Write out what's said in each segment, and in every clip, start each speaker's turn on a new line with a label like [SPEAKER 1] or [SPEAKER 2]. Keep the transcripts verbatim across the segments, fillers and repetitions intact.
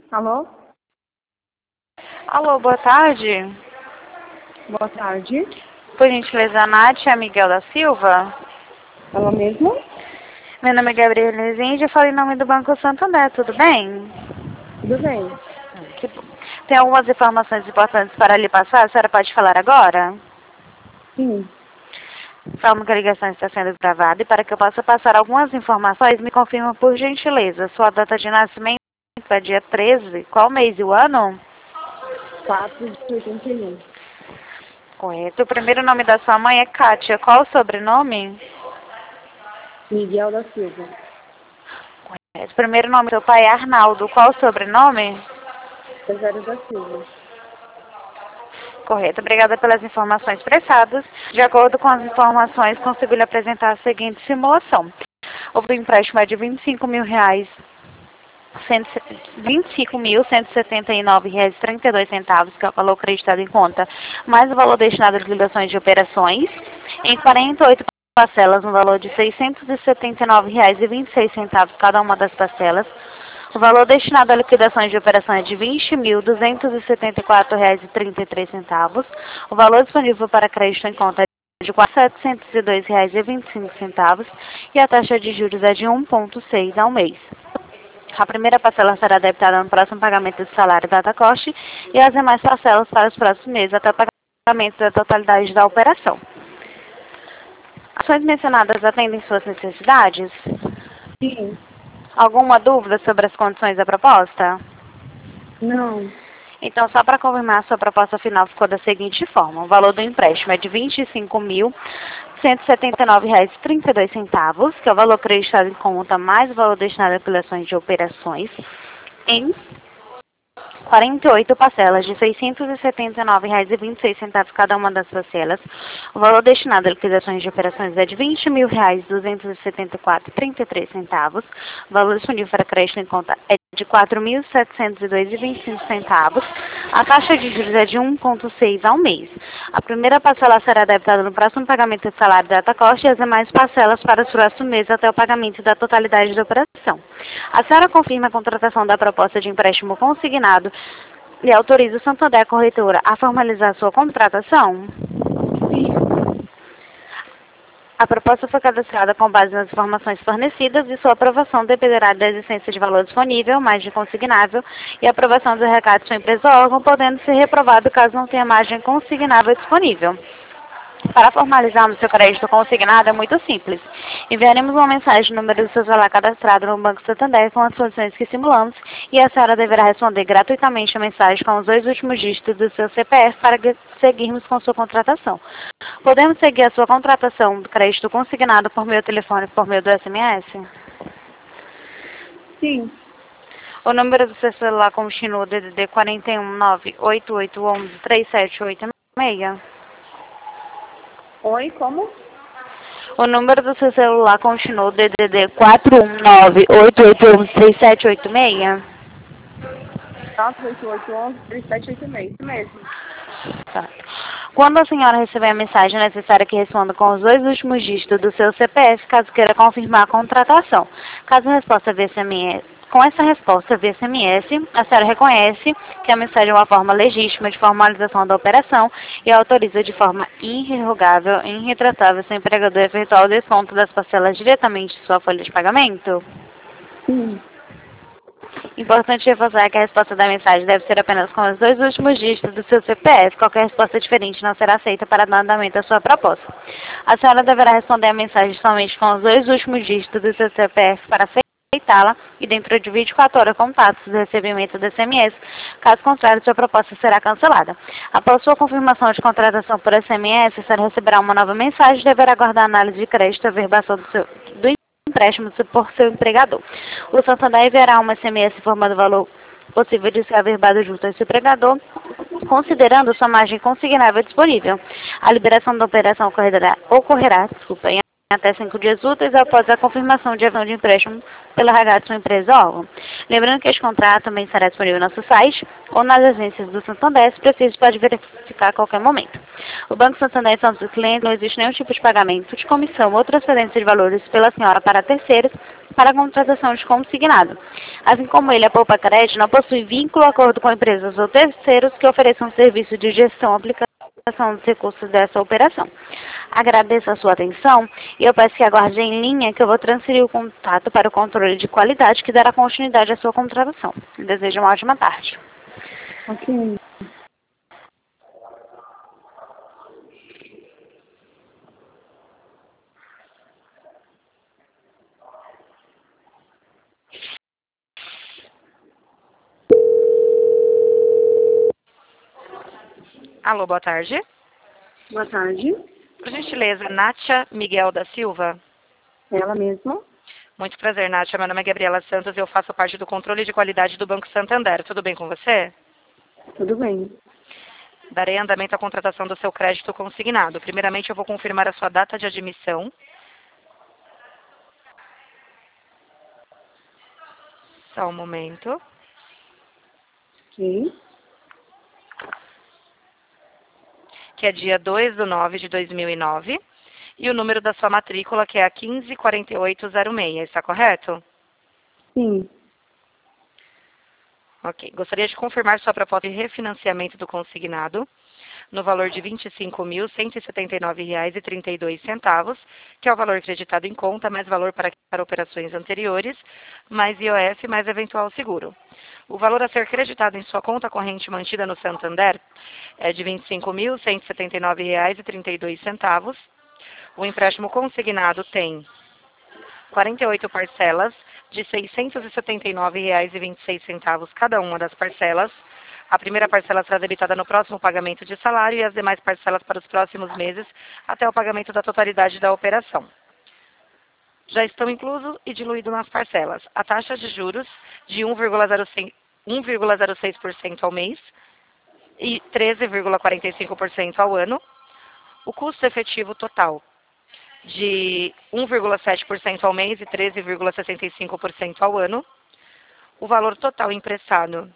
[SPEAKER 1] Alô?
[SPEAKER 2] Alô, boa tarde.
[SPEAKER 1] Boa tarde.
[SPEAKER 2] Por gentileza, a Nath, a Miguel da Silva.
[SPEAKER 1] Ela mesma?
[SPEAKER 2] Meu nome é Gabriela Rezende, eu falo em nome do Banco Santander, tudo bem?
[SPEAKER 1] Tudo bem.
[SPEAKER 2] Que bom. Tem algumas informações importantes para lhe passar, a senhora pode falar agora?
[SPEAKER 1] Sim.
[SPEAKER 2] Informo que a ligação está sendo gravada e para que eu possa passar algumas informações, me confirma por gentileza. Sua data de nascimento é dia treze, qual mês e o ano?
[SPEAKER 1] quatro de oitenta e um.
[SPEAKER 2] Correto. O primeiro nome da sua mãe é Kátia, qual o sobrenome?
[SPEAKER 1] Miguel da Silva.
[SPEAKER 2] Correto. O primeiro nome do seu pai é Arnaldo, qual o sobrenome?
[SPEAKER 1] Severo da Silva.
[SPEAKER 2] Correto. Obrigada pelas informações prestadas. De acordo com as informações, consigo lhe apresentar a seguinte simulação. Houve um empréstimo de vinte e cinco mil reais, vinte e cinco mil cento e setenta e nove reais e trinta e dois centavos, que é o valor acreditado em conta, mais o valor destinado às liquidações de operações, em quarenta e oito parcelas, no valor de seiscentos e setenta e nove reais e vinte e seis centavos cada uma das parcelas. O valor destinado à liquidação de operações é de vinte mil duzentos e setenta e quatro reais e trinta e três centavos. O valor disponível para crédito em conta é de setecentos e dois reais e vinte e cinco centavos e a taxa de juros é de um vírgula seis ao mês. A primeira parcela será debitada no próximo pagamento do salário data coste e as demais parcelas para os próximos meses até o pagamento da totalidade da operação. As ações mencionadas atendem suas necessidades?
[SPEAKER 1] Sim.
[SPEAKER 2] Alguma dúvida sobre as condições da proposta?
[SPEAKER 1] Não.
[SPEAKER 2] Então, só para confirmar, a sua proposta final ficou da seguinte forma. O valor do empréstimo é de vinte e cinco mil cento e setenta e nove reais e trinta e dois centavos, que é o valor acreditado em conta, mais o valor destinado a liquidações de operações, em quarenta e oito parcelas de seiscentos e setenta e nove reais e vinte e seis centavos cada uma das parcelas. O valor destinado a liquidações de operações é de vinte mil reais duzentos e setenta e quatro reais e trinta e três centavos. O valor disponível para crédito em conta é de quatro mil setecentos e dois reais e vinte e cinco centavos. A taxa de juros é de um vírgula seis ao mês. A primeira parcela será debitada no próximo pagamento do salário da data coste e as demais parcelas para os próximos meses até o pagamento da totalidade da operação. A senhora confirma a contratação da proposta de empréstimo consignado e autoriza o Santander Corretora a formalizar sua contratação?
[SPEAKER 1] Sim.
[SPEAKER 2] A proposta foi cadastrada com base nas informações fornecidas e sua aprovação dependerá da existência de valor disponível, mais de consignável, e a aprovação do recado de sua empresa ou órgão, podendo ser reprovado caso não tenha margem consignável disponível. Para formalizarmos seu crédito consignado é muito simples. Enviaremos uma mensagem no número do seu celular cadastrado no Banco Santander com as condições que simulamos e a senhora deverá responder gratuitamente a mensagem com os dois últimos dígitos do seu C P F para seguirmos com sua contratação. Podemos seguir a sua contratação do crédito consignado por meio do telefone e por meio do S M S?
[SPEAKER 1] Sim.
[SPEAKER 2] O número do seu celular continua o D D D quatro um nove oito oito um um três sete oito seis?
[SPEAKER 1] Oi, como?
[SPEAKER 2] O número do seu celular continua o D D D quatro um nove oito oito um três sete oito seis?
[SPEAKER 1] quatro oito oito um um três sete oito seis. Isso mesmo.
[SPEAKER 2] Tá. Quando a senhora receber a mensagem, é necessário que responda com os dois últimos dígitos do seu C P F, caso queira confirmar a contratação. Caso a resposta via S M S, com essa resposta via S M S, a senhora reconhece que a mensagem é uma forma legítima de formalização da operação e autoriza de forma irrevogável e irretratável seu empregador a efetuar o desconto das parcelas diretamente de sua folha de pagamento?
[SPEAKER 1] Sim.
[SPEAKER 2] Importante reforçar que a resposta da mensagem deve ser apenas com os dois últimos dígitos do seu C P F. Qualquer resposta diferente não será aceita para dar andamento à sua proposta. A senhora deverá responder a mensagem somente com os dois últimos dígitos do seu C P F para aceitá-la e dentro de vinte e quatro horas contatos do recebimento do S M S. Caso contrário, sua proposta será cancelada. Após sua confirmação de contratação por S M S, a senhora receberá uma nova mensagem e deverá aguardar a análise de crédito e averbação do seu do empréstimo por seu empregador. O Santander enviará uma S M S informando o valor possível de ser averbado junto ao seu empregador, considerando sua margem consignável disponível. A liberação da operação ocorrerá, ocorrerá desculpa, em até cinco dias úteis após a confirmação de evasão de empréstimo pela R H de sua empresa-alvo. Lembrando que este contrato também será disponível no nosso site ou nas agências do Santander, se preciso, pode verificar a qualquer momento. O Banco Santander e seus clientes não existe nenhum tipo de pagamento de comissão ou transferência de valores pela senhora para terceiros para a contratação de consignado. Assim como ele, a Poupa Crédito não possui vínculo ou acordo com empresas ou terceiros que ofereçam serviço de gestão ou aplicação dos recursos dessa operação. Agradeço a sua atenção e eu peço que aguarde em linha que eu vou transferir o contato para o controle de qualidade que dará continuidade à sua contratação. Desejo uma ótima tarde.
[SPEAKER 1] Ok.
[SPEAKER 3] Alô, boa tarde.
[SPEAKER 1] Boa tarde.
[SPEAKER 3] Por gentileza, Nátia Miguel da Silva.
[SPEAKER 1] Ela mesma?
[SPEAKER 3] Muito prazer, Nátia. Meu nome é Gabriela Santos e eu faço parte do controle de qualidade do Banco Santander. Tudo bem com você?
[SPEAKER 1] Tudo bem.
[SPEAKER 3] Darei andamento à contratação do seu crédito consignado. Primeiramente, eu vou confirmar a sua data de admissão. Só um momento.
[SPEAKER 1] Ok.
[SPEAKER 3] Que é dia dois de nove de dois mil e nove. E o número da sua matrícula, que é a quinze quarenta e oito zero seis. Está correto?
[SPEAKER 1] Sim.
[SPEAKER 3] Ok. Gostaria de confirmar sua proposta de refinanciamento do consignado no valor de vinte e cinco mil cento e setenta e nove reais e trinta e dois centavos, que é o valor creditado em conta, mais valor para, para operações anteriores, mais I O F, mais eventual seguro. O valor a ser creditado em sua conta corrente mantida no Santander é de vinte e cinco mil cento e setenta e nove reais e trinta e dois centavos. O empréstimo consignado tem quarenta e oito parcelas de seiscentos e setenta e nove reais e vinte e seis centavos cada uma das parcelas. A primeira parcela será debitada no próximo pagamento de salário e as demais parcelas para os próximos meses até o pagamento da totalidade da operação. Já estão inclusos e diluídos nas parcelas a taxa de juros de um vírgula zero seis por cento ao mês e treze vírgula quarenta e cinco por cento ao ano. O custo efetivo total de um vírgula sete por cento ao mês e treze vírgula sessenta e cinco por cento ao ano. O valor total emprestado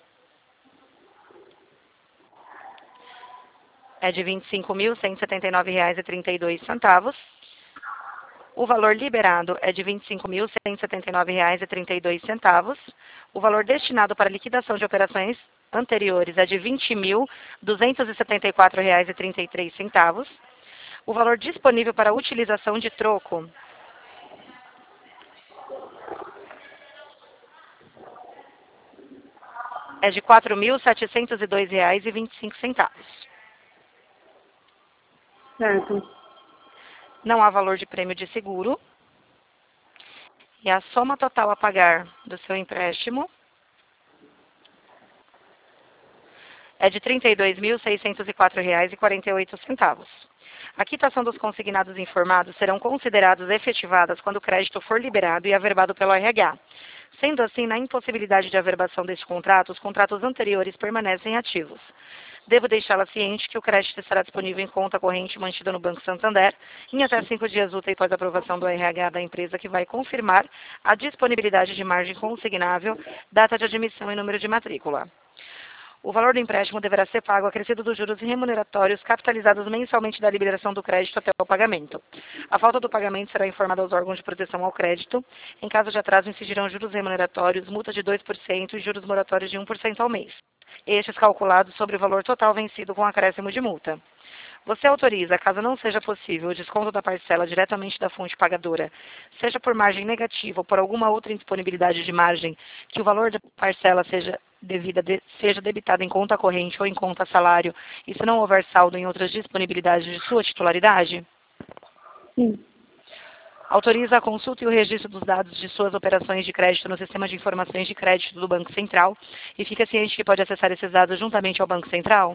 [SPEAKER 3] é de vinte e cinco mil cento e setenta e nove reais e trinta e dois centavos. O valor liberado é de vinte e cinco mil cento e setenta e nove reais e trinta e dois centavos. O valor destinado para liquidação de operações anteriores é de vinte mil duzentos e setenta e quatro reais e trinta e três centavos. O valor disponível para utilização de troco é de quatro mil setecentos e dois reais e vinte e cinco centavos.
[SPEAKER 1] Certo.
[SPEAKER 3] Não há valor de prêmio de seguro. E a soma total a pagar do seu empréstimo é de trinta e dois mil seiscentos e quatro reais e quarenta e oito centavos. A quitação dos consignados informados serão consideradas efetivadas quando o crédito for liberado e averbado pelo R H. Sendo assim, na impossibilidade de averbação deste contrato, os contratos anteriores permanecem ativos. Devo deixá-la ciente que o crédito estará disponível em conta corrente mantida no Banco Santander em até cinco dias úteis após a aprovação do R H da empresa, que vai confirmar a disponibilidade de margem consignável, data de admissão e número de matrícula. O valor do empréstimo deverá ser pago acrescido dos juros remuneratórios capitalizados mensalmente da liberação do crédito até o pagamento. A falta do pagamento será informada aos órgãos de proteção ao crédito. Em caso de atraso, incidirão juros remuneratórios, multa de dois por cento e juros moratórios de um por cento ao mês. Estes calculados sobre o valor total vencido com acréscimo de multa. Você autoriza, caso não seja possível, o desconto da parcela diretamente da fonte pagadora, seja por margem negativa ou por alguma outra indisponibilidade de margem, que o valor da parcela seja devida de, seja debitado em conta corrente ou em conta salário, e se não houver saldo em outras disponibilidades de sua titularidade?
[SPEAKER 1] Sim.
[SPEAKER 3] Autoriza a consulta e o registro dos dados de suas operações de crédito no sistema de informações de crédito do Banco Central e fica ciente que pode acessar esses dados juntamente ao Banco Central?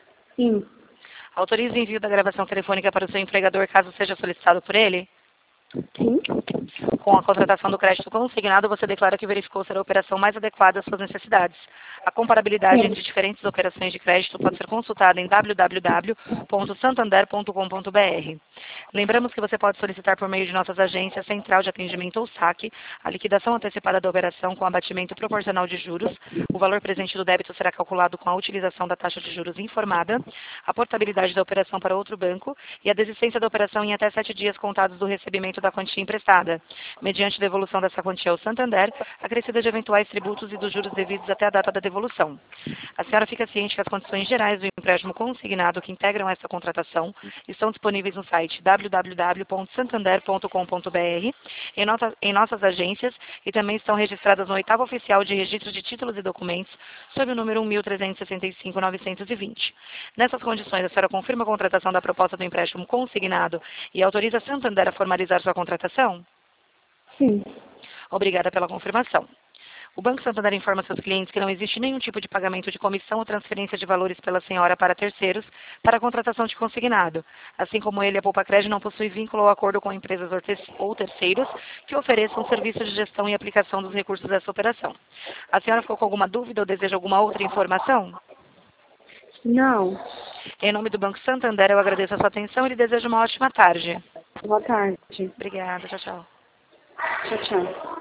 [SPEAKER 1] Sim.
[SPEAKER 3] Autoriza o envio da gravação telefônica para o seu empregador caso seja solicitado por ele?
[SPEAKER 1] Sim.
[SPEAKER 3] Com a contratação do crédito consignado, você declara que verificou ser a operação mais adequada às suas necessidades. A comparabilidade
[SPEAKER 1] Sim.
[SPEAKER 3] entre diferentes operações de crédito pode ser consultada em w w w ponto santander ponto com ponto b r. Lembramos que você pode solicitar por meio de nossas agências Central de Atendimento ou SAC a liquidação antecipada da operação com abatimento proporcional de juros. O valor presente do débito será calculado com a utilização da taxa de juros informada, a portabilidade da operação para outro banco e a desistência da operação em até sete dias contados do recebimento da quantia emprestada, mediante devolução dessa quantia ao Santander, acrescida de eventuais tributos e dos juros devidos até a data da devolução. A senhora fica ciente que as condições gerais do empréstimo consignado que integram essa contratação estão disponíveis no site w w w ponto santander ponto com ponto b r, em, nota, em nossas agências e também estão registradas no oitavo oficial de registro de títulos e documentos sob o número um mil trezentos e sessenta e cinco ponto novecentos e vinte. Nessas condições, a senhora confirma a contratação da proposta do empréstimo consignado e autoriza a Santander a formalizar sua contratação?
[SPEAKER 1] Sim.
[SPEAKER 3] Obrigada pela confirmação. O Banco Santander informa seus clientes que não existe nenhum tipo de pagamento de comissão ou transferência de valores pela senhora para terceiros para a contratação de consignado. Assim como ele, a Poupa Crédito não possui vínculo ou acordo com empresas ou terceiros que ofereçam serviço de gestão e aplicação dos recursos dessa operação. A senhora ficou com alguma dúvida ou deseja alguma outra informação?
[SPEAKER 1] Não.
[SPEAKER 3] Em nome do Banco Santander, eu agradeço a sua atenção e lhe desejo uma ótima tarde.
[SPEAKER 1] Boa tarde.
[SPEAKER 3] Obrigada. Tchau, tchau.
[SPEAKER 1] Tchau, tchau.